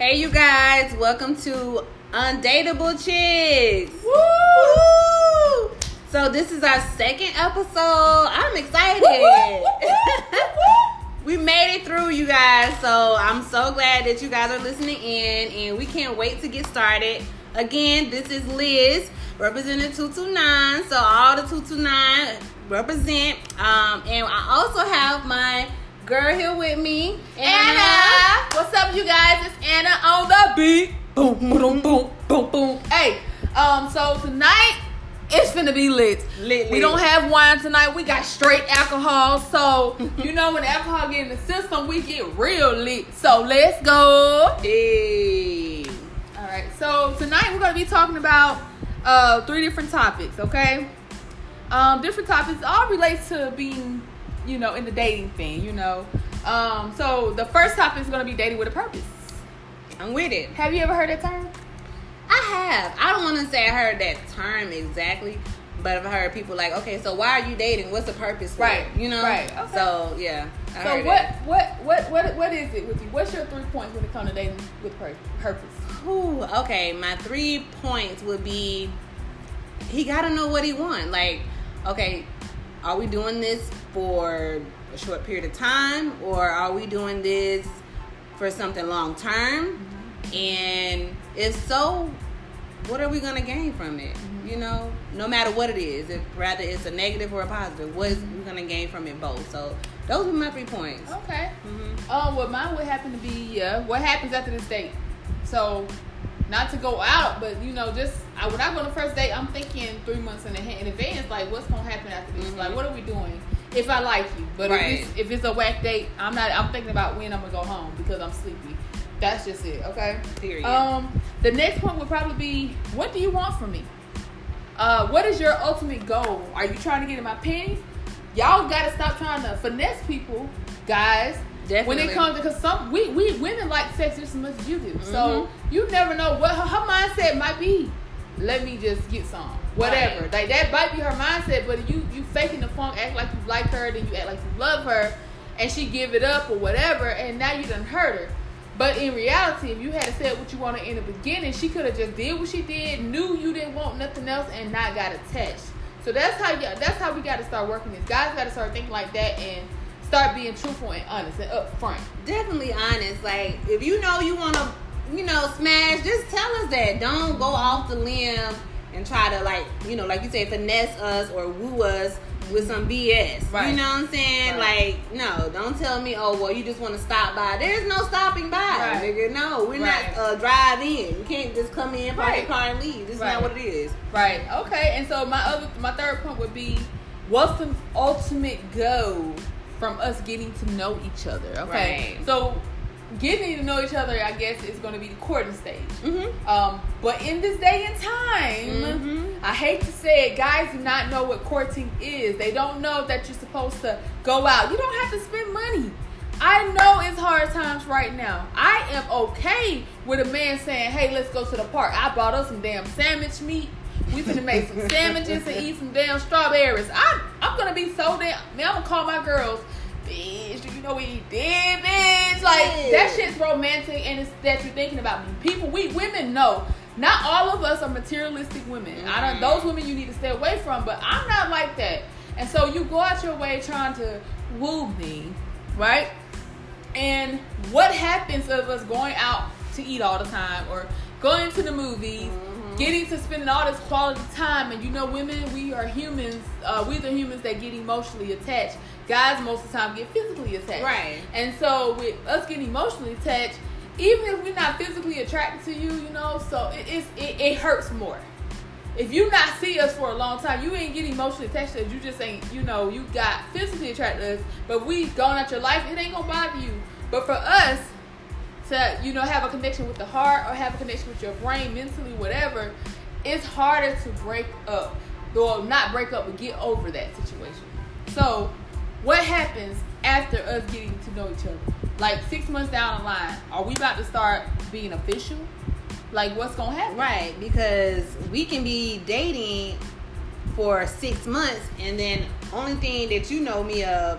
Hey, you guys, welcome to Undateable Chicks. Woo! So this is our second episode. I'm excited. We made it through, you guys. So I'm so glad that you guys are listening in, and we can't wait to get started. Again, this is Liz, representing 229. So all the 229 represent. And I also have my girl here with me, Anna. What's up, you guys? It's Anna on the beat. Boom, boom, boom, boom, boom. Hey, so tonight it's finna be lit. We don't have wine tonight. We got straight alcohol. So you know when alcohol get in the system, we get real lit. So let's go. Hey. All right. So tonight we're gonna be talking about 3 different topics. Okay. Different topics all relates to being, you know, in the dating thing, you know. So the first topic is going to be dating with a purpose. I'm with it. Have you ever heard that term? I have. I don't want to say I heard that term exactly, but I've heard people like, okay, so why are you dating? What's the purpose for Right. it? You know? Right. Okay. So, yeah. So what is it with you? What's your 3 points when it comes to dating with purpose? Ooh, okay, my 3 points would be, he got to know what he wants. Like, okay, are we doing this for a short period of time, or are we doing this for something long term? Mm-hmm. And if so, what are we going to gain from it? Mm-hmm. You know, no matter what it is, if rather it's a negative or a positive, what is we going to gain from it both? So those are my 3 points. Okay. Mm-hmm. Well, mine would happen to be what happens after this date. So not to go out, but you know, just when I go on the first date, I'm thinking 3 months in advance, like what's gonna happen after this? Mm-hmm. Like, what are we doing? If I like you, but right. if it's a whack date, I'm thinking about when I'm gonna go home because I'm sleepy. That's just it. Okay. Period. The next point would probably be, what do you want from me? What is your ultimate goal? Are you trying to get in my panties? Y'all gotta stop trying to finesse people, guys. Definitely. When it comes to, because some we women like sex just as much as you do. Mm-hmm. So you never know what her mindset might be. Let me just get some. Whatever. Right. Like that might be her mindset, but you faking the funk, act like you like her, then you act like you love her, and she give it up or whatever, and now you done hurt her. But in reality, if you had said what you wanted in the beginning, she could have just did what she did, knew you didn't want nothing else, and not got attached. So that's how we got to start working this. Guys got to start thinking like that and start being truthful and honest and upfront. Definitely honest. Like, if you know you want to, you know, smash, just tell us that. Don't go off the limb and try to, like, you know, like you say, finesse us or woo us with some BS. Right. You know what I'm saying? Right. Like, no, don't tell me, oh, well, you just want to stop by. There's no stopping by, right. nigga. No, we're right. not drive in. You can't just come in, park right. your car, and leave. This is right. not what it is. Right. Okay. And so my third point would be, what's the ultimate goal from us getting to know each other? Okay. Right. So getting to know each other, I guess, is going to be the courting stage. Mm-hmm. But in this day and time, mm-hmm. I hate to say it, guys do not know what courting is. They don't know that you're supposed to go out. You don't have to spend money. I know it's hard times right now. I am okay with a man saying, hey, let's go to the park. I bought us some damn sandwich meat. We finna make some sandwiches and eat some damn strawberries. I'm gonna be so damn, man, I'm gonna call my girls, bitch, do you know what he did, bitch? Like, that shit's romantic, and it's that you're thinking about me. People, we women know. Not all of us are materialistic women. Mm-hmm. Those women you need to stay away from, but I'm not like that. And so you go out your way trying to woo me, right? And what happens of us going out to eat all the time or going to the movies, getting to spending all this quality time? And you know, women, we are humans. We're the humans that get emotionally attached. Guys most of the time get physically attached. Right. And so with us getting emotionally attached, even if we're not physically attracted to you, you know, so it hurts more. If you not see us for a long time, you ain't getting emotionally attached to us. You just ain't, you know, you got physically attracted to us, but we gone out your life, it ain't gonna bother you. But for us to, you know, have a connection with the heart or have a connection with your brain, mentally, whatever, it's harder to break up. Or not break up, but get over that situation. So what happens after us getting to know each other? Like 6 months down the line, are we about to start being official? Like, what's gonna happen? Right, because we can be dating for 6 months, and then only thing that you know me of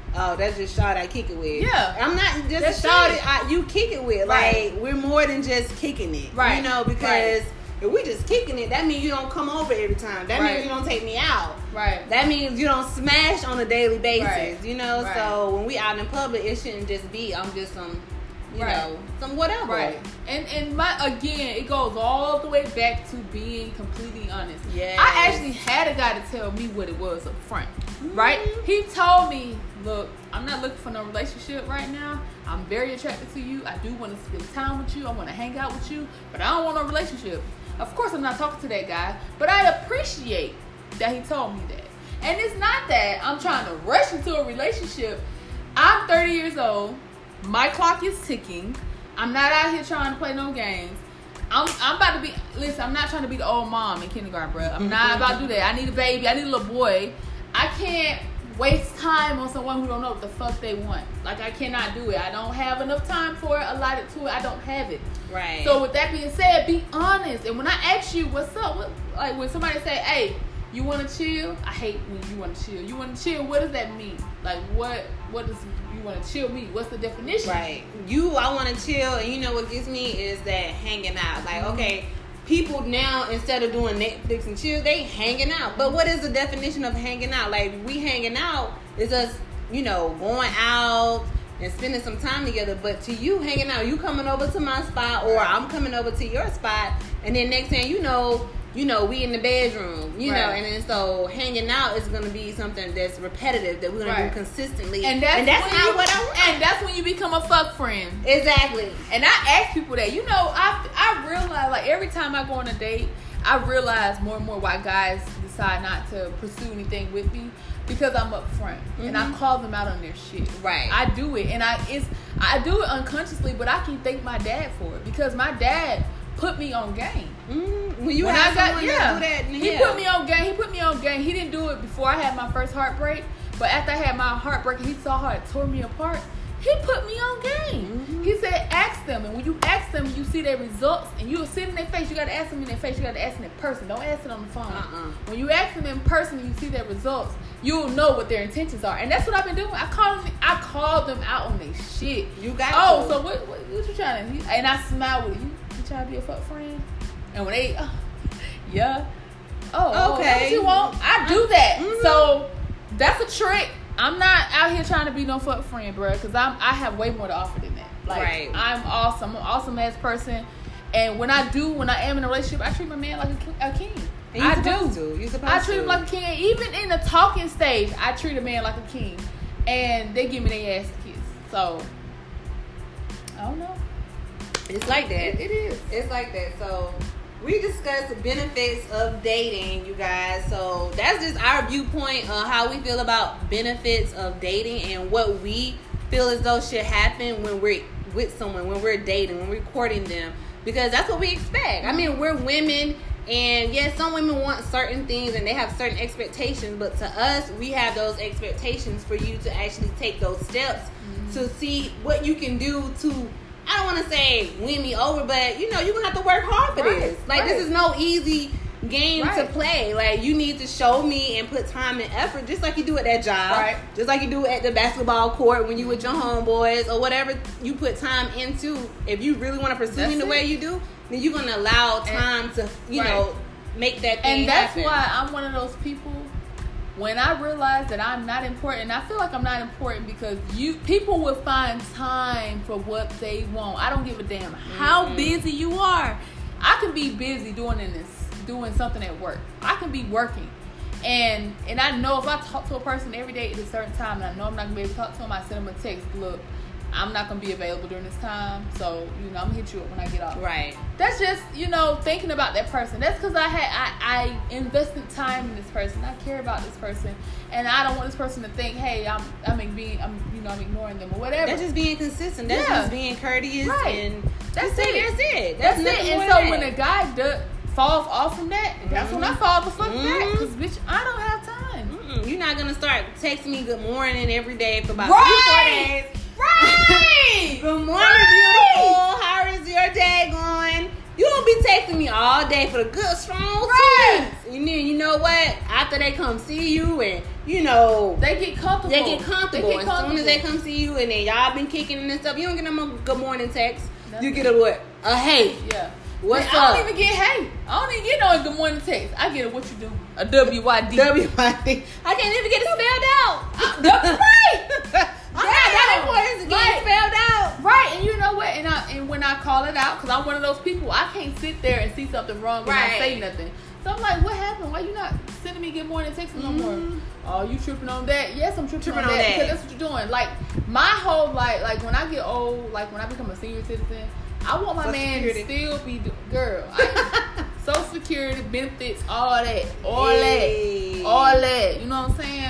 oh, that's just shawty I kick it with. Yeah. I'm not just That's shawty you kick it with. Right. Like, we're more than just kicking it. Right. You know, because if we just kicking it, that means you don't come over every time. That means you don't take me out. Right. That means you don't smash on a daily basis. Right. You know, Right. so when we out in public, it shouldn't just be, I'm just some, you know, some whatever. Right. And again, it goes all the way back to being completely honest. Yes. I actually had a guy to tell me what it was up front. Right? He told me, look, I'm not looking for no relationship right now. I'm very attracted to you. I do want to spend time with you. I want to hang out with you, but I don't want no relationship. Of course, I'm not talking to that guy, but I appreciate that he told me that. And it's not that I'm trying to rush into a relationship. I'm 30 years old. My clock is ticking. I'm not out here trying to play no games. I'm about to be, listen, I'm not trying to be the old mom in kindergarten, bro. I'm not about to do that. I need a baby. I need a little boy. I can't waste time on someone who don't know what the fuck they want. Like, I cannot do it. I don't have enough time for it, allotted to it. I don't have it. Right. So with that being said, be honest. And when I ask you what's up, like when somebody say, hey, you want to chill? I hate when you want to chill. You want to chill? What does that mean? Like, what does you want to chill mean? What's the definition? Right. I want to chill, and you know what gets me is that hanging out. Like, okay, people now, instead of doing Netflix and chill, they hanging out. But what is the definition of hanging out? Like, we hanging out is us, you know, going out and spending some time together. But to you, hanging out, you coming over to my spot, or I'm coming over to your spot, and then next thing you know, we in the bedroom, you know, and then so hanging out is going to be something that's repetitive that we're going to do consistently. And that's not what I want. And that's when you become a fuck friend. Exactly. And I ask people that. You know, I realize, like, every time I go on a date, I realize more and more why guys decide not to pursue anything with me. Because I'm upfront and I call them out on their shit. Right. I do it, and I do it unconsciously, but I can thank my dad for it because my dad put me on game. When I got do that, he put me on game. He put me on game. He didn't do it before I had my first heartbreak, but after I had my heartbreak, he saw how it tore me apart. He put me on game. He said, ask them. And when you ask them, you see their results. And you'll see it in their face. You got to ask them in their face. You got to ask them in person. Don't ask it on the phone. When you ask them in person and you see their results, you'll know what their intentions are. And that's what I've been doing. I called them out on their shit. You got to. So what you trying to... And I smile with you. You trying to be a fuck friend? And when they... yeah. Oh, okay. What you want? I do that. So that's a trick. I'm not out here trying to be no fuck friend, bro, because I have way more to offer than that. Like, I'm awesome. I'm an awesome ass person. And when I am in a relationship, I treat my man like a king. And I do. You're supposed to. I treat him like a king. Even in the talking stage, I treat a man like a king. And they give me their ass kiss. So, I don't know. It's like that. It is. It's like that. So, we discussed the benefits of dating, you guys. So that's just our viewpoint on how we feel about benefits of dating and what we feel as though should happen when we're with someone, when we're dating, when we're courting them. Because that's what we expect. I mean, we're women, and yes, some women want certain things and they have certain expectations. But to us, we have those expectations for you to actually take those steps to see what you can do to... I don't want to say win me over, but you're going to have to work hard for this. Like, this is no easy game to play. Like, you need to show me and put time and effort, just like you do at that job, just like you do at the basketball court when you with your homeboys or whatever you put time into. If you really want to pursue me the way you do, then you're going to allow time to, you know, make that thing And that's happen. why I'm one of those people. When I realize that I'm not important, and I feel like I'm not important because people will find time for what they want. I don't give a damn how busy you are. I can be busy doing something at work. I can be working. And I know if I talk to a person every day at a certain time, and I know I'm not going to be able to talk to them, I send them a text, look, I'm not going to be available during this time, so, I'm going to hit you up when I get off. Right. That's just, thinking about that person. That's because I invested time in this person. I care about this person, and I don't want this person to think, hey, I'm ignoring them or whatever. That's just being consistent. That's just being courteous. And that's it. That's it. And so when a guy falls off from that, that's when I fall the fuck back. Because, bitch, I don't have time. You're not going to start texting me good morning every day for about 3-4 days. Right. Good morning, beautiful. How is your day going? You don't be texting me all day for the good, strong tweets. And then, you know what? after they come see you and, you know, they get comfortable. As soon as they come see you and then y'all been kicking and stuff, you don't get no more good morning text. You get a what? A hey. Yeah. What's up? I don't even get hey. I don't even get no good morning text. I get a what you do. A WYD. WYD. I can't even get it spelled out. That's right. I'm not that important to get it spelled out. Right, and you know what? And when I call it out, because I'm one of those people, I can't sit there and see something wrong and not say nothing. So I'm like, what happened? Why you not sending me good morning texts no more? Oh, you tripping on that? Yes, I'm tripping on that because that's what you're doing. Like my whole like when I get old, like when I become a senior citizen, I want my man to still be Social Security, benefits, all that. You know what I'm saying?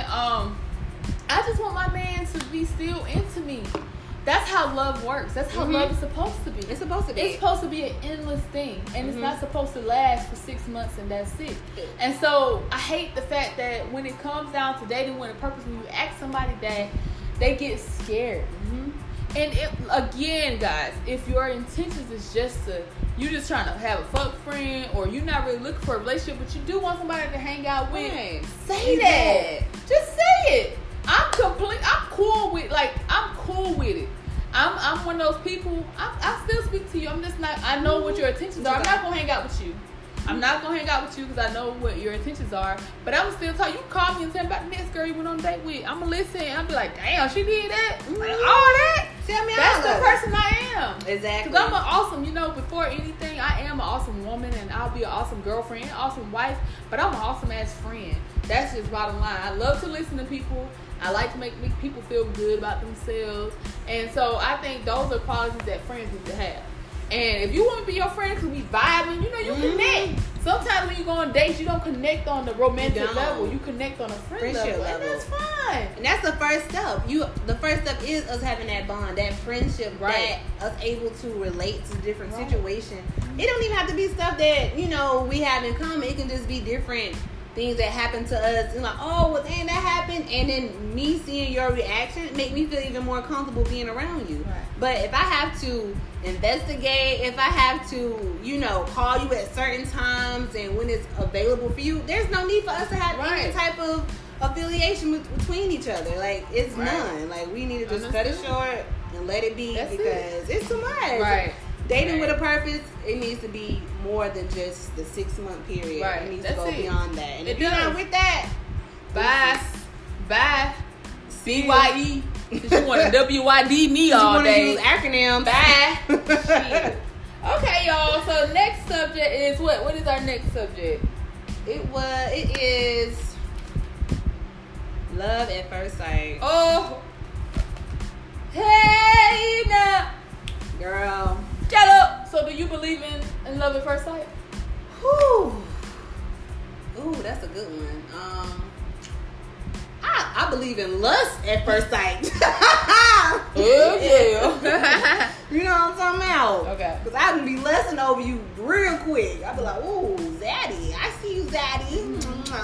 I just want my man to be still into me. That's how love works. That's how love is supposed to be. It's supposed to be. It's supposed to be an endless thing. And it's not supposed to last for 6 months and that's it. And so I hate the fact that when it comes down to dating with a purpose, when you ask somebody that, they get scared. And again, guys, if your intentions is just you just trying to have a fuck friend, or you're not really looking for a relationship, but you do want somebody to hang out with, say that. Just say it. I'm cool with it. I'm one of those people. I still speak to you. I'm just not. I know what your intentions are. I'm not gonna hang out with you. I'm not gonna hang out with you because I know what your intentions are. But I'm still tell you. Call me and tell me about the next girl you went on a date with. I'm gonna listen and I'll be like, damn, she did that. Like, all that. Tell me that's the person I am. Exactly. Because I'm an awesome. Before anything, I am an awesome woman and I'll be an awesome girlfriend, awesome wife. But I'm an awesome ass friend. That's just bottom line. I love to listen to people. I like to make people feel good about themselves. And so I think those are qualities that friends need to have. And if you want to be your friend because we vibing, you connect. Sometimes when you go on dates, you don't connect on the romantic level. You connect on a friendship level. And that's fine. And that's the first step. The first step is us having that bond, that friendship, that us able to relate to different situations. It don't even have to be stuff that, we have in common. It can just be different things that happen to us, and like, oh, well, dang, that happened, and then me seeing your reaction make me feel even more comfortable being around you. But if I have to investigate, if I have to, call you at certain times and when it's available for you, there's no need for us to have any type of affiliation between each other. Like, it's none. Like, we need to just cut it short and let it be because it's too much. Dating with a purpose, it needs to be more than just the 6 month period. It needs to go beyond that. And if you're not with that, bye. BYE. Since you want to WYD me all day. Use acronyms. Bye. Shit. Okay, y'all. So next subject is what? What is our next subject? It is love at first sight. Oh. Hey now. Girl. Shut up. So do you believe in love at first sight? Ooh, that's a good one. I believe in lust at first sight. Oh yeah. You know what I'm talking about? Okay. Because I can be lusting over you real quick. I'll be like, ooh, Zaddy. I see you, Zaddy.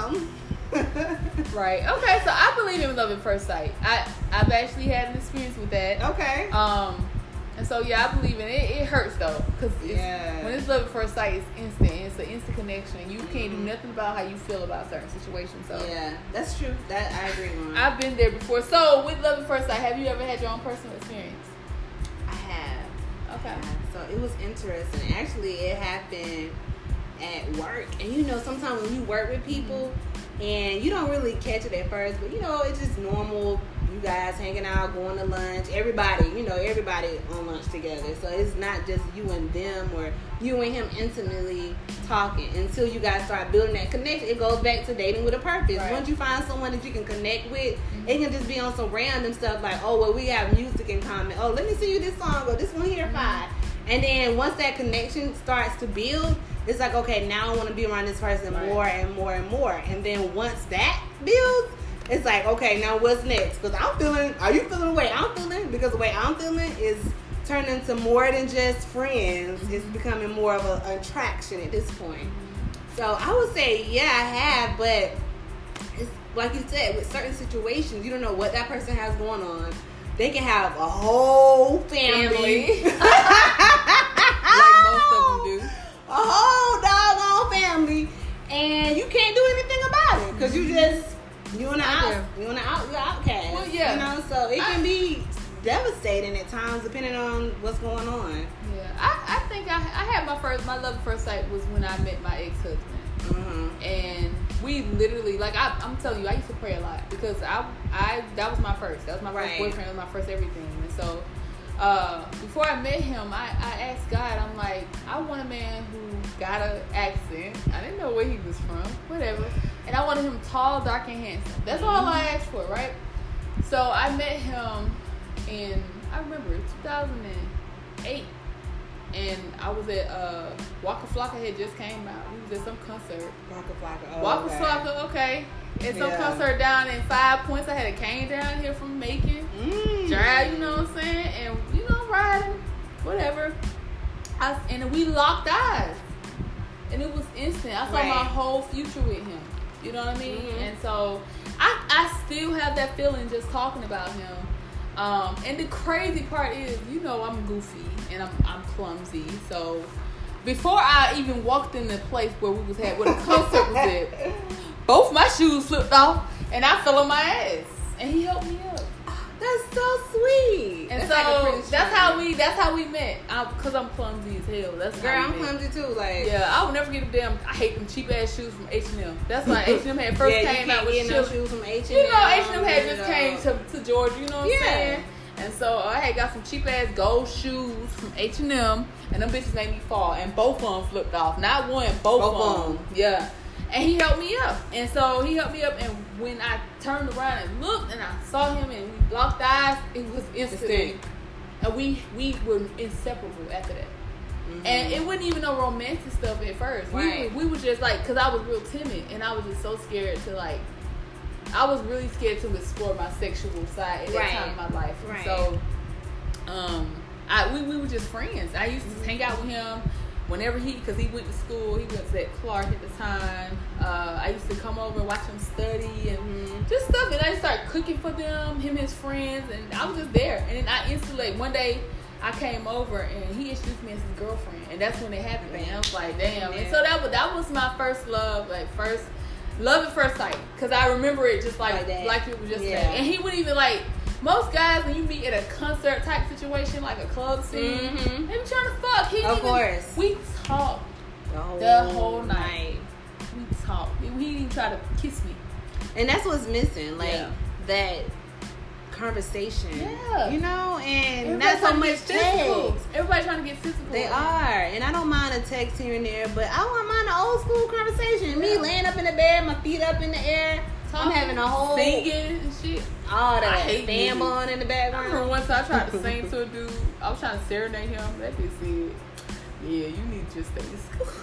Right. Okay. So I believe in love at first sight. I've actually had an experience with that. Okay. And so I believe in it. It hurts though, because when it's love at first sight, it's instant. It's an instant connection. You can't do nothing about how you feel about certain situations. So yeah, that's true. That I agree on. I've been there before. So with love at first sight, have you ever had your own personal experience? I have. Okay. So it was interesting. Actually, it happened at work, and sometimes when you work with people, and you don't really catch it at first, but it's just normal. You guys hanging out, going to lunch, everybody on lunch together. So it's not just you and them or you and him intimately talking until you guys start building that connection. It goes back to dating with a purpose. Once you find someone that you can connect with, it can just be on some random stuff like, oh, well, we have music in common. Oh, let me sing you this song or this one here, fine. And then once that connection starts to build, it's like, okay, now I want to be around this person more and more and more. And then once that builds, it's like, okay, now what's next? Because are you feeling the way I'm feeling? Because the way I'm feeling is turning into more than just friends. It's becoming more of an attraction at this point. So I would say, yeah, I have, but it's like you said, with certain situations, you don't know what that person has going on. They can have a whole family. Like most of them do. A whole doggone family. And you can't do anything about it. because you an outcast. Well, yeah. You know, so it can be devastating at times depending on what's going on. Yeah, I think I had my love at first sight was when I met my ex-husband. Mm-hmm. And we literally, like, I'm telling you, I used to pray a lot because I that was my first Right. boyfriend, that was my first everything. And so before I met him, I asked God, I'm like, I want a man who got an accent. I didn't know where he was from, whatever. And I wanted him tall, dark, and handsome. That's all I asked for, right? So I met him in, I remember, 2008. And I was at Waka Flocka had just came out. We was at some concert. Waka Flocka. Oh, Waka okay. Flocka, okay. At some concert down in 5 Points. I had a cane down here from Macon. Drive, you know what I'm saying? And, you know, riding, whatever. And we locked eyes. And it was instant. I saw Right. my whole future with him. You know what I mean? Mm-hmm. And so I still have that feeling just talking about him. And the crazy part is, you know, I'm goofy and I'm clumsy. So before I even walked in the place where we was at, where the concert was at, both my shoes slipped off and I fell on my ass. And he helped me up. That's so sweet. And That's so like a pretty that's how we met. Cause I'm clumsy as hell. That's Girl, how I'm we met. clumsy too. Like, Yeah, I would never get them I hate them cheap ass shoes from H&M. That's why H&M had first yeah, came you out can't with get no shoes. shoes from H&M. You know, H&M had just came to Georgia, you know what I'm Yeah. saying? And so I had got some cheap ass gold shoes from H&M, and them bitches made me fall, and both of them flipped off. Not one, both of them. Yeah. And he helped me up. And so he helped me up, and when I turned around and looked, and I saw him, and we locked eyes, it was instantly. And we were inseparable after that. Mm-hmm. And it wasn't even no romantic stuff at first. Right. We were just like, because I was real timid, and I was just so scared to like, I was really scared to explore my sexual side at that time in my life. Right. So, we were just friends. I used to hang out with him whenever because he went to school. He was at Clark at the time. I used to come over and watch him study and just stuff. And I just started cooking for them, him and his friends, and I was just there. And then I instantly, one day, I came over and he introduced me as his girlfriend, and that's when it happened. And I was like, damn. And so that was my first love, love at first sight, because I remember it just like it was just that. And he wouldn't even like, most guys when you meet at a concert type situation, like a club scene, they be trying to fuck. We talked the whole night. We talked. He didn't even try to kiss me. And that's what's missing, like that conversation. Yeah. You know, and Everybody not so much physical. text. Everybody trying to get physical. They are. And I don't mind a text here and there, but I wouldn't mind an old school conversation. Me laying up in the bed, my feet up in the air. I'm having a whole singing and shit. All that. I hate fan blowing in the I background. remember once I tried to sing to a dude. I was trying to serenade him. That dude said, "Yeah, you need to just stay in school."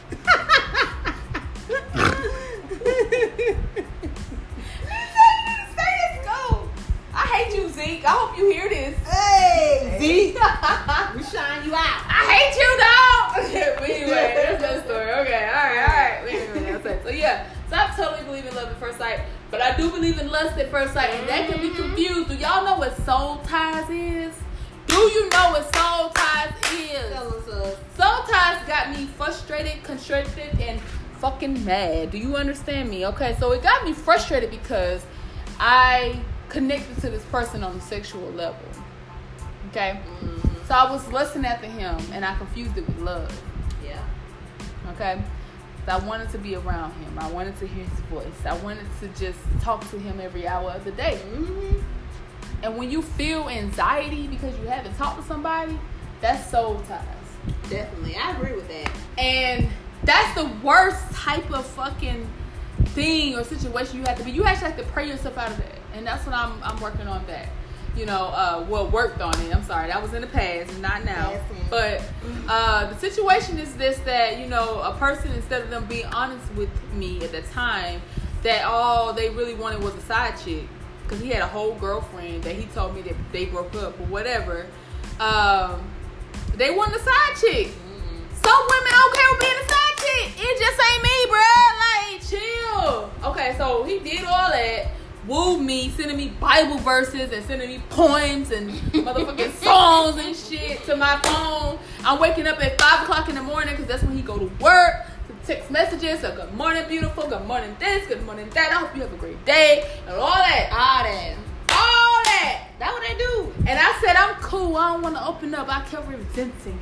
I hate you, Zeke. I hope you hear this. Hey, Zeke. We shine you out. I hate you, dog. But anyway, that's that story. Okay, all right. Wait a minute. Okay. So yeah, so I totally believe in love at first sight, but I do believe in lust at first sight, and that can be confused. Do y'all know what soul ties is? Do you know what soul ties is? Tell us, Soul ties got me frustrated, constricted, and fucking mad. Do you understand me? Okay, so it got me frustrated because I connected to this person on a sexual level. Okay? So I was lusting after him and I confused it with love. Yeah. Okay? So I wanted to be around him. I wanted to hear his voice. I wanted to just talk to him every hour of the day. And when you feel anxiety because you haven't talked to somebody, that's soul ties. Definitely. I agree with that. And that's the worst type of fucking thing or situation you have to be. You actually have to pray yourself out of that. And that's what I'm working on that. You know, worked on it. I'm sorry. That was in the past and not now. But the situation is this, that, you know, a person, instead of them being honest with me at the time, that all they really wanted was a side chick. Because he had a whole girlfriend that he told me that they broke up or whatever. They wanted a side chick. Some women okay with being a side chick. It just ain't me, bruh. Like, chill. Okay, so he did all that. Wooed me, sending me Bible verses and sending me poems and motherfucking songs and shit to my phone. I'm waking up at 5 o'clock in the morning because that's when he go to work to text messages, so good morning, beautiful, good morning this, good morning that, I hope you have a great day, and all that. All that. That's what they do. And I said, I'm cool, I don't want to open up. I kept resenting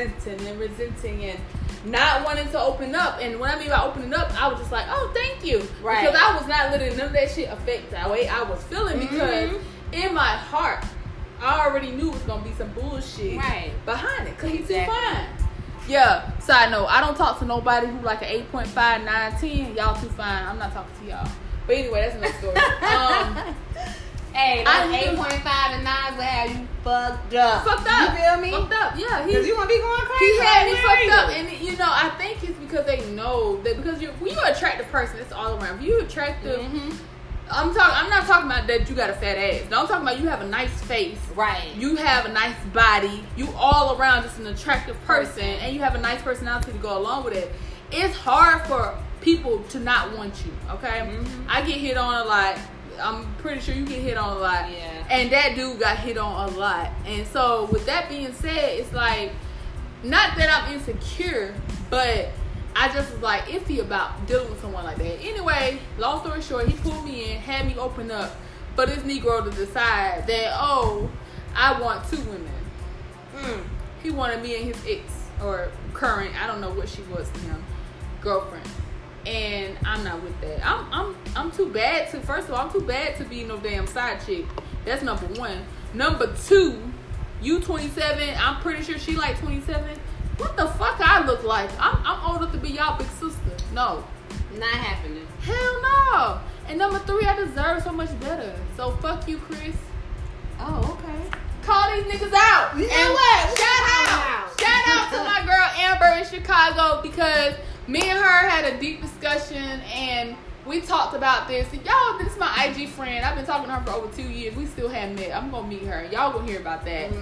and not wanting to open up. And what I mean by opening up, I was just like, oh, thank you. Right. Because I was not letting none of that shit affect the way I was feeling, because in my heart, I already knew it was going to be some bullshit behind it. Because he's too fine. Yeah, side note, I don't talk to nobody who like an 8.5, 9, 10. Y'all too fine. I'm not talking to y'all. But anyway, that's another story. Hey, those 8.5 and 9s will have you fucked up. You feel me? Fucked up, yeah. Because you want to be going crazy. He had me fucked up. And, you know, I think it's because they know that because you're an attractive person, it's all around. If you're attractive, I'm not talking about that you got a fat ass. No, I'm talking about you have a nice face. Right. You have a nice body. You all around just an attractive person. And you have a nice personality to go along with it. It's hard for people to not want you, okay? I get hit on a lot. I'm pretty sure you get hit on a lot. Yeah. And that dude got hit on a lot. And so with that being said, it's like, not that I'm insecure, but I just was like iffy about dealing with someone like that. Anyway, long story short, he pulled me in, had me open up for this Negro to decide that, oh, I want two women. He wanted me and his ex, or current, I don't know what she was to him, girlfriend. And I'm not with that. I'm too bad to, first of all, I'm too bad to be no damn side chick. That's number one. Number two, you 27, I'm pretty sure she like 27. What the fuck I look like? I'm old enough to be y'all big sister. No. Not happening. Hell no. And number three, I deserve so much better. So fuck you, Chris. Oh, okay. Call these niggas out. You know what? Shout out to my girl Amber in Chicago, because me and her had a deep discussion and we talked about this. Y'all, this is my IG friend. I've been talking to her for over 2 years. We still haven't met. I'm gonna meet her. Y'all gonna hear about that.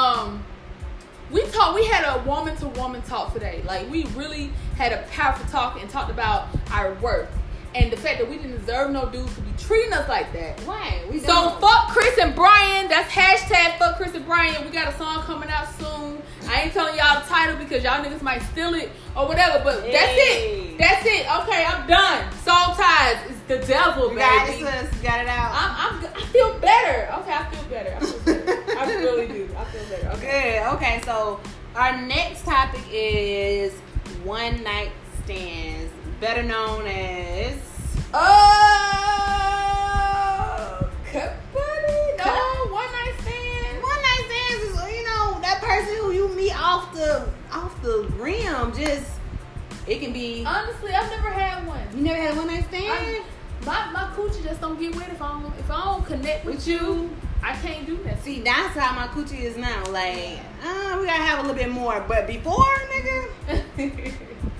We had a woman to woman talk today. Like, we really had a powerful talk and talked about our worth and the fact that we didn't deserve no dudes to be treating us like that. Right. So fuck Chris and Brian. That's hashtag fuck Chris and Brian. We got a song coming out soon. I ain't telling y'all the title because y'all niggas might steal it or whatever, but that's it. Okay, I'm done. Soul Ties is the devil, baby. Got it out. I feel better. Okay, I feel better. I really do. I feel better. Okay. Good. Okay, so our next topic is one night stands, better known as no, one night stand. One night stands is, you know, that person who you meet off the rim. Just, it can be. Honestly, I've never had one. You never had a one night stand? My coochie just don't get wet if I don't connect with you. I can't do that. See, that's how my coochie is now. Like, we gotta have a little bit more. But before, nigga,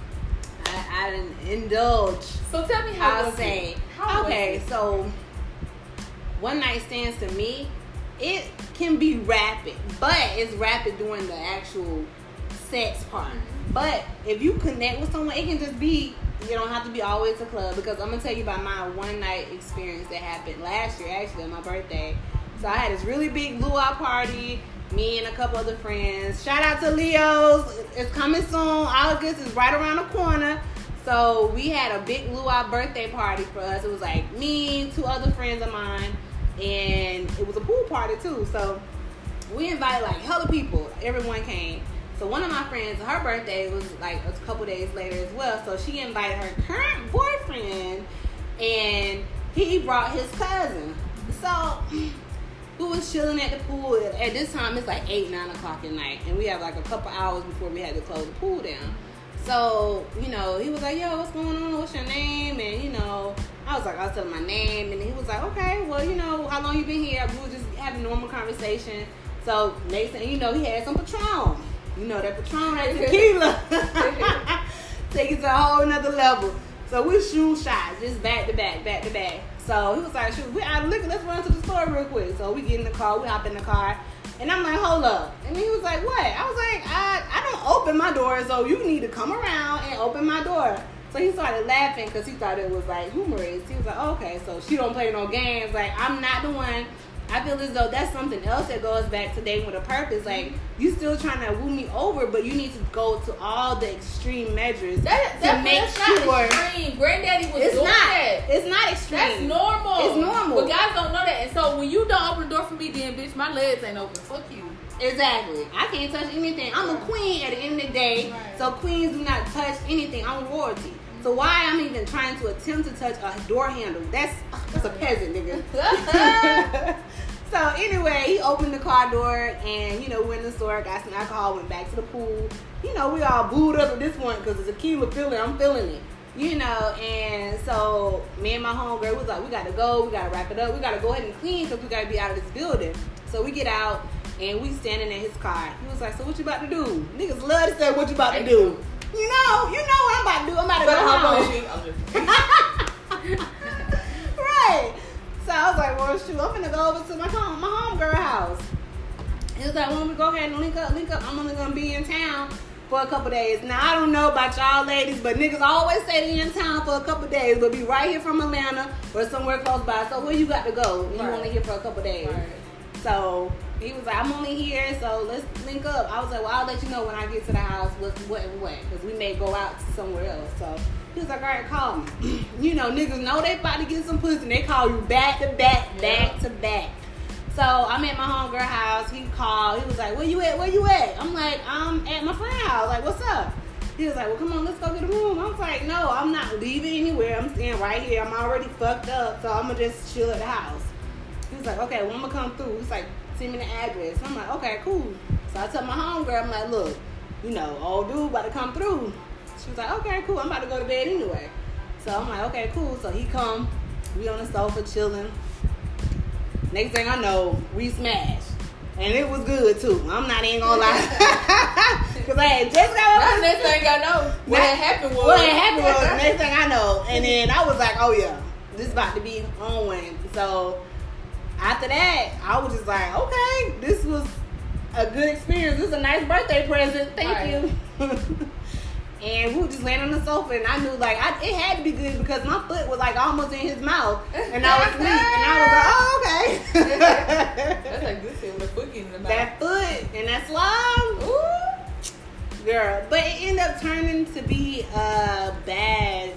I didn't indulge. So tell me how I'll say. Okay, so one night stands to me, it can be rapid, but it's rapid during the actual sex part. But if you connect with someone, it can just be, you don't have to be always a club, because I'm gonna tell you about my one night experience that happened last year, actually on my birthday. So I had this really big luau party, me and a couple other friends. Shout out to Leo's, it's coming soon. August is right around the corner. So we had a big luau birthday party for us. It was like me, 2 other friends of mine, and it was a pool party too. So we invited like hella people. Everyone came. So one of my friends, her birthday was like a couple days later as well. So she invited her current boyfriend, and he brought his cousin. So we was chilling at the pool. At this time, it's like 8, 9 o'clock at night, and we have like a couple hours before we had to close the pool down. So, you know, he was like, yo, what's going on? What's your name? And, you know, I was telling my name. And he was like, okay, well, you know, how long you been here? We were just having normal conversation. So, next thing you know, he had some Patron. You know, that Patron, that tequila. Take it to a whole nother level. So, we shoot shots, just back to back. So, he was like, shoot, we out of liquor. Let's run to the store real quick. So, we get in the car. We hop in the car. And I'm like, hold up. And he was like, what? I was like, I don't open my door, so you need to come around and open my door. So he started laughing because he thought it was like humorous. He was like, oh, okay, so she don't play no games. Like, I'm not the one. I I feel as though that's something else that goes back to dating with a purpose. Like, you still trying to woo me over, but you need to go to all the extreme measures to make sure. Not extreme. Granddaddy was doing that. It's not extreme. That's normal. It's normal. But guys don't know that. And so when you don't open the door for me, then bitch, my legs ain't open. Fuck you. Exactly. I can't touch anything. I'm a queen at the end of the day. Right. So queens do not touch anything. I'm royalty. So why I'm even trying to attempt to touch a door handle? That's a peasant, nigga. So anyway, he opened the car door and, you know, went in the store, got some alcohol, went back to the pool. You know, we all booed up at this point because it's a tequila feeling. I'm feeling it. You know, and so me and my homegirl was like, we got to go. We got to wrap it up. We got to go ahead and clean because we got to be out of this building. So we get out and we standing in his car. He was like, so what you about to do? Niggas love to say, what you about to do? You know what I'm about to do. I'm about to go home. Right. So I was like, well, shoot, I'm finna go over to my homegirl house. He was like, when we go ahead and link up, I'm only gonna be in town for a couple days. Now, I don't know about y'all ladies, but niggas always say they in town for a couple days, but be right here from Atlanta or somewhere close by. So where you got to go? And you only here for a couple days. Right. So he was like, I'm only here, so let's link up. I was like, well, I'll let you know when I get to the house what and what, because we may go out to somewhere else. So he was like, all right, call me. You know, niggas know they about to get some pussy, and they call you back to back, back to back. So I'm at my homegirl house. He called. He was like, where you at? I'm like, I'm at my friend's house. Like, what's up? He was like, well, come on, let's go get a room. I was like, no, I'm not leaving anywhere. I'm staying right here. I'm already fucked up, so I'm going to just chill at the house. He was like, okay, well, I'm going to come through. He's like, send me the address. I'm like, okay, cool. So I tell my homegirl, I'm like, look, you know, old dude about to come through. She was like, okay, cool. I'm about to go to bed anyway. So I'm like, okay, cool. So he come. We on the sofa chilling. Next thing I know, we smashed. And it was good, too. I'm not even gonna lie. Because I had just got next thing I know, what had happened was, next thing I know. And then I was like, oh, yeah, this is about to be on one. So after that, I was just like, okay, this was a good experience. This is a nice birthday present. Thank you. And we were just laying on the sofa, and I knew, like, it had to be good because my foot was, like, almost in his mouth. And I was asleep, and I was like, oh, okay. That's like good shit with a foot getting in the mouth. That foot and that slime. Ooh. Girl. But it ended up turning to be a bad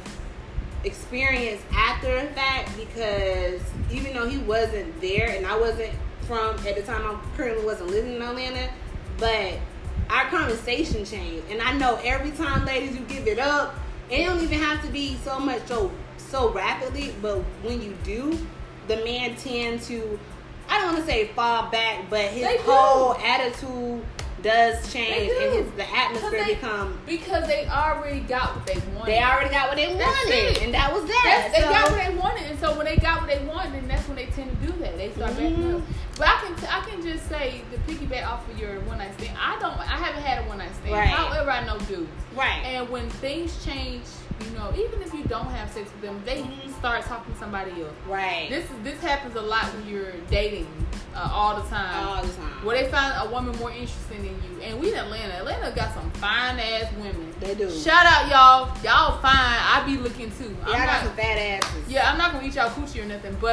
experience after the fact because even though he wasn't there, and I wasn't at the time, I currently wasn't living in Atlanta, but our conversation changed. And I know every time, ladies, you give it up, it don't even have to be so much so rapidly, but when you do, the man tend to, I don't want to say fall back, but his whole attitude does change, and the atmosphere because they already got what they wanted. They already got what they wanted, and that was that. They got what they wanted, and so when they got what they wanted, then that's when they tend to do that. They start backing up. But I can just say, to piggyback off of your one night stand, I haven't had a one night stand. Right. However, I know dudes. Right. And when things change, you know, even if you don't have sex with them, they start talking to somebody else. Right. This happens a lot when you're dating all the time. All the time. Where they find a woman more interesting than you. And we in Atlanta. Atlanta got some fine ass women. They do. Shout out y'all. Y'all fine. I be looking too. Yeah, I got some fat asses. Yeah, I'm not gonna eat y'all coochie or nothing, but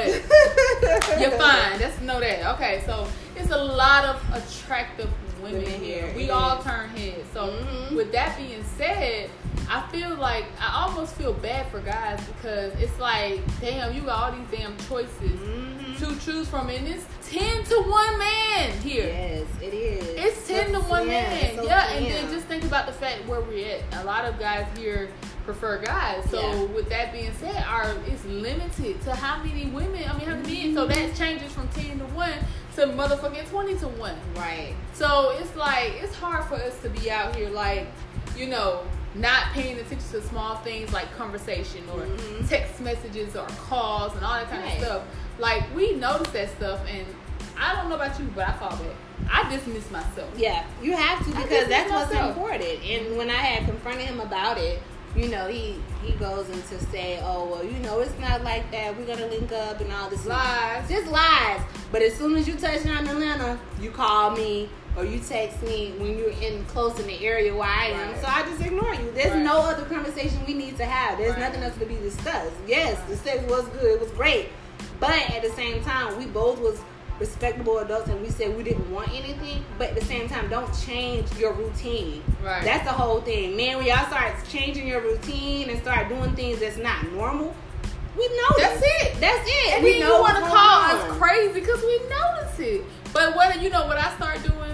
you're fine. Let's know that. Okay, so it's a lot of attractive women here. We all turn heads. So with that being said, I feel like I almost feel bad for guys because it's like, damn, you got all these damn choices to choose from, and it's 10 to 1 man here. Yes, it is. It's 10 to 1 man. So And then just think about the fact where we're at. A lot of guys here prefer guys. So with that being said, it's limited to how many women, how many men. So that changes from 10 to 1 to motherfucking 20 to 1. Right. So it's like, it's hard for us to be out here like, you know, not paying attention to small things like conversation or text messages or calls and all that kind of stuff. Like, we notice that stuff, and I don't know about you, but I fall back. I dismiss myself. Yeah, you have to, because that's what's important. And when I had confronted him about it, you know, he goes into say, oh, well, you know, it's not like that. We're going to link up and all this. Lies. Just lies. But as soon as you touch down in Atlanta, you call me or you text me when you're close in the area where I am. So I just ignore you. There's no other conversation we need to have. There's nothing else to be discussed. Yes, the sex was good. It was great. But at the same time, we both was respectable adults and we said we didn't want anything, but at the same time, don't change your routine. Right. That's the whole thing. Man, when y'all start changing your routine and start doing things that's not normal, we know That's it. That's it. And we then know you want to what's call going us on. crazy because we notice it. But what you know what I start doing?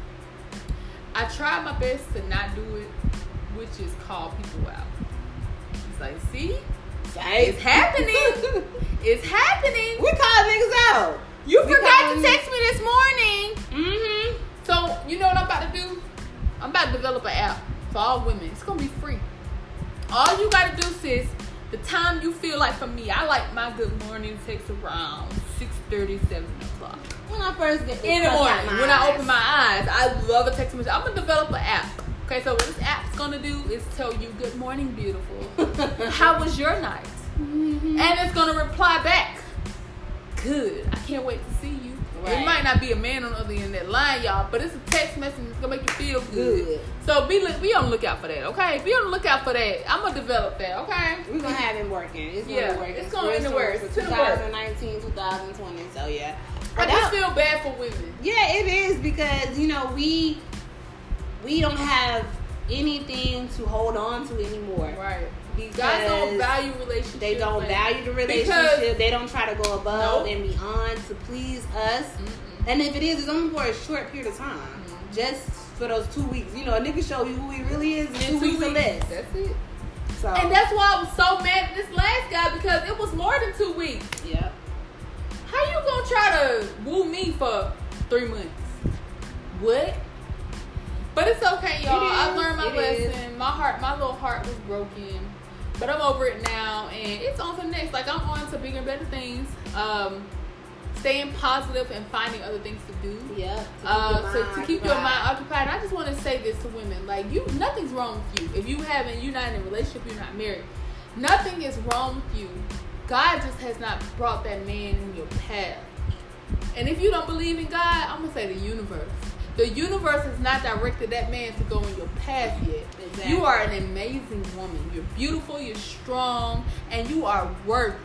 I try my best to not do it, which is call people out. It's like, see? It's happening. It's happening. We call niggas out. You We forgot call to them- text me this morning. Mm-hmm. So, you know what I'm about to do? I'm about to develop an app for all women. It's going to be free. All you got to do, sis, the time you feel like, for me, I like my good morning text around 6:30, 7 o'clock. When I first get In the morning, when I open my eyes, I love a text message. I'm going to develop an app. Okay, so what this app's going to do is tell you, good morning, beautiful. How was your night? Mm-hmm. And it's going to reply back. Good. I can't wait to see you. Right. It might not be a man on the other end of that line, y'all, but it's a text message that's going to make you feel good. So be on the lookout for that, okay? Be on the lookout for that. I'm going to develop that, okay? We're going to have it working. It's going to work. It's going in the works. For It's in the works. 2019, 2020. So, yeah. I just feel bad for women. Yeah, it is because, you know, we don't have anything to hold on to anymore. Right. Because Guys don't value relationships. they don't like, value the relationship. They don't try to go above and beyond to please us. Mm-mm. And if it is, it's only for a short period of time. Mm-hmm. Just for those 2 weeks. You know, a nigga show you who he really is in 2 weeks or less. That's it. So, And that's why I was so mad at this last guy, because it was more than 2 weeks. yeah. How you gonna try to woo me for 3 months? What? But it's okay, y'all. I learned my lesson. My little heart was broken. But I'm over it now, and it's on to the next. Like, I'm on to bigger and better things. Staying positive and finding other things to do. Yeah. To keep your mind occupied. I just want to say this to women: like, nothing's wrong with you. If you're not in a relationship, you're not married. Nothing is wrong with you. God just has not brought that man in your path. And if you don't believe in God, I'm gonna say the universe. The universe has not directed that man to go in your path yet. Exactly. You are an amazing woman. You're beautiful, you're strong, and you are worth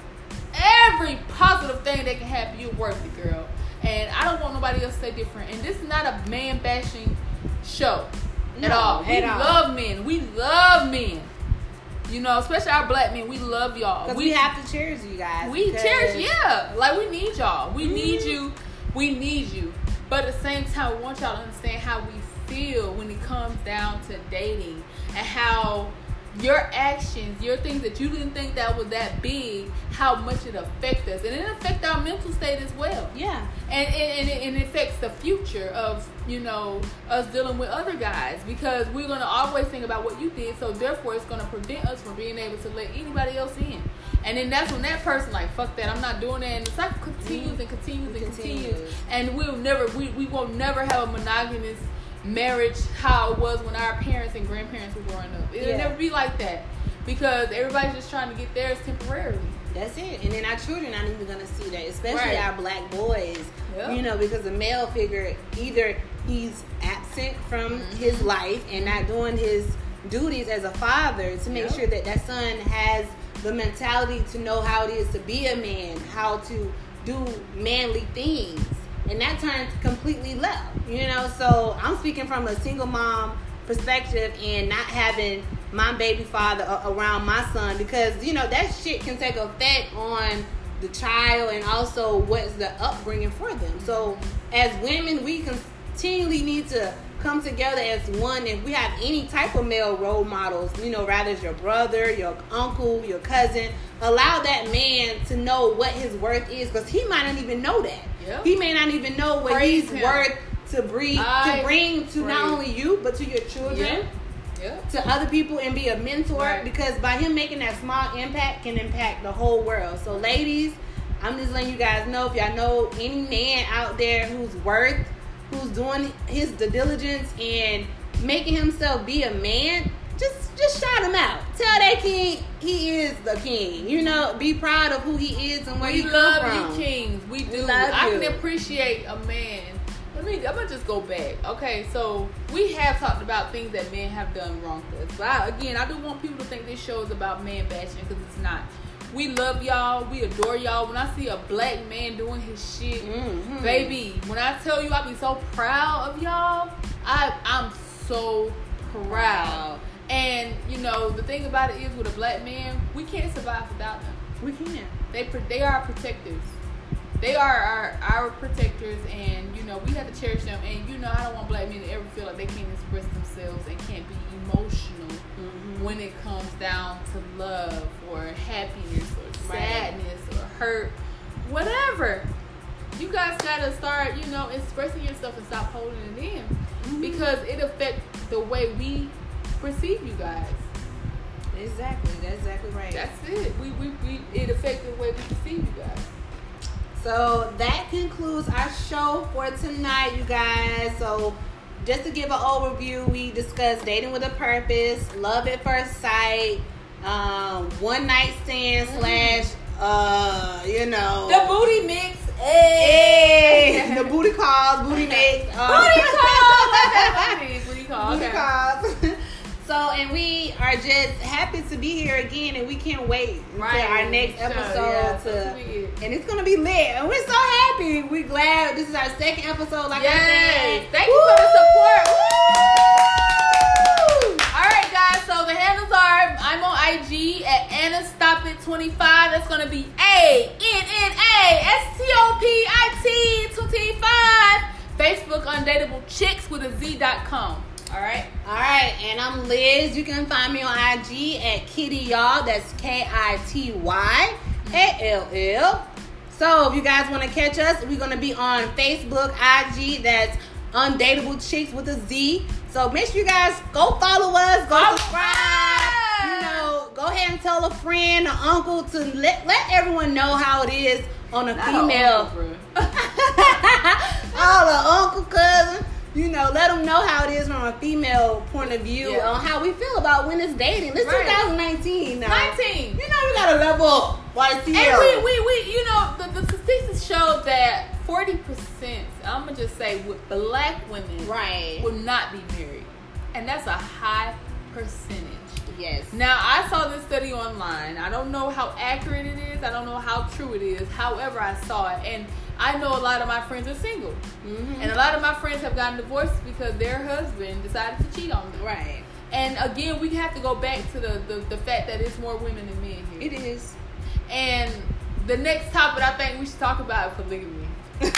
every positive thing that can happen. You're worth it, girl. And I don't want nobody else to say different. And this is not a man bashing show at all. We love men. We love men. You know, especially our black men. We love y'all. Because we have to cherish you guys. We cherish, yeah. Like, we need y'all. We need you. We need you. But at the same time, we want y'all to understand how we feel when it comes down to dating, and how your actions, your things that you didn't think that was that big, how much it affects us. And it affects our mental state as well. Yeah. And it affects the future of, you know, us dealing with other guys, because we're going to always think about what you did, so therefore it's going to prevent us from being able to let anybody else in. And then that's when that person, like, fuck that, I'm not doing that. And the cycle continues and continues and continues. And we won't never have a monogamous marriage how it was when our parents and grandparents were growing up. It'll never be like that, because everybody's just trying to get theirs temporarily. That's it. And then our children aren't even going to see that, especially our black boys. Yep. You know, because the male figure, either he's absent from his life and not doing his duties as a father to make sure that that son has the mentality to know how it is to be a man, how to do manly things. And that turns completely left, you know. So I'm speaking from a single mom perspective and not having my baby father around my son, because, you know, that shit can take effect on the child and also what's the upbringing for them. So as women, we continually need to come together as one. If we have any type of male role models, you know, rather it's your brother, your uncle, your cousin, allow that man to know what his worth is, because he might not even know that. Yep. He may not even know what he's worth to bring to not only you but to your children, to other people, and be a mentor, because by him making that small impact can impact the whole world. So ladies, I'm just letting you guys know, if y'all know any man out there who's doing the diligence and making himself be a man, just shout him out. Tell that king he is the king. You know, be proud of who he is and where he come from. We love you, kings. We do. I can appreciate a man. I'm gonna just go back. Okay, so we have talked about things that men have done wrong to us. But again, I do want people to think this show is about man bashing, because it's not. We love y'all. We adore y'all. When I see a black man doing his shit, baby, when I tell you I be so proud of y'all, I'm so proud. And, you know, the thing about it is with a black man, we can't survive without them. We can't. They are protectors. They are our protectors, and, you know, we have to cherish them. And, you know, I don't want black men to ever feel like they can't express themselves and can't be emotional when it comes down to love or happiness or sadness or hurt, whatever. You guys gotta start, you know, expressing yourself and stop holding it in, because it affects the way we perceive you guys. Exactly. That's exactly right. That's it. It affects the way we perceive you guys. So that concludes our show for tonight, you guys. So just to give an overview, we discussed dating with a purpose, love at first sight, one night stand / you know, the booty mix. Hey, the booty calls, booty mix. Booty calls. Booty calls. Booty calls. So, and we are just happy to be here again, and we can't wait until our next episode and it's gonna be lit, and we're so happy. We're glad this is our second episode. Like I said, thank you for the support. Woo! All right, guys. So the handles are: I'm on IG at AnnaStopIt25. That's gonna be ANNASTOPIT25. Facebook Undateable Chicks with a Z.com. All right, and I'm Liz. You can find me on IG at Kitty Y'all. That's KITYALL. So if you guys want to catch us, we're gonna be on Facebook, IG. That's Undateable Chicks with a Z. So make sure you guys go follow us, go subscribe. You know, go ahead and tell a friend, an uncle to let everyone know how it is on a female. All the uncle, cousin. You know, let them know how it is from a female point of view on how we feel about when it's dating. It's 2019 now. 19. You know, we got to level up. And we you know, the statistics show that 40%, I'm going to just say, with black women will not be married. And that's a high percentage. Yes. Now, I saw this study online. I don't know how accurate it is. I don't know how true it is. However, I saw it. And I know a lot of my friends are single. And a lot of my friends have gotten divorced because their husband decided to cheat on them. Right. And again, we have to go back to the fact that it's more women than men here. It is. And the next topic I think we should talk about is polygamy.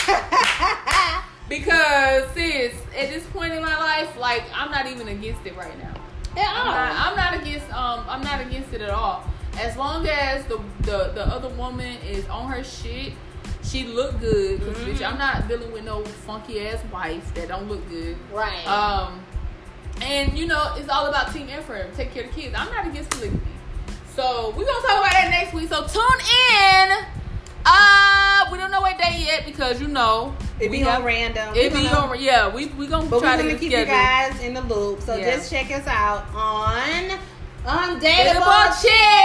Because, sis, at this point in my life, like, I'm not even against it right now. I'm not against it at all. As long as the other woman is on her shit, she look good. Cause bitch, I'm not dealing with no funky ass wife that don't look good. Right. And you know, it's all about team effort. Take care of the kids. I'm not against polygamy. So we're gonna talk about that next week. So tune in. We don't know what day yet because you know it be on random. It be on we gonna try to keep you guys in the loop. So just check us out on Undateable Chicks.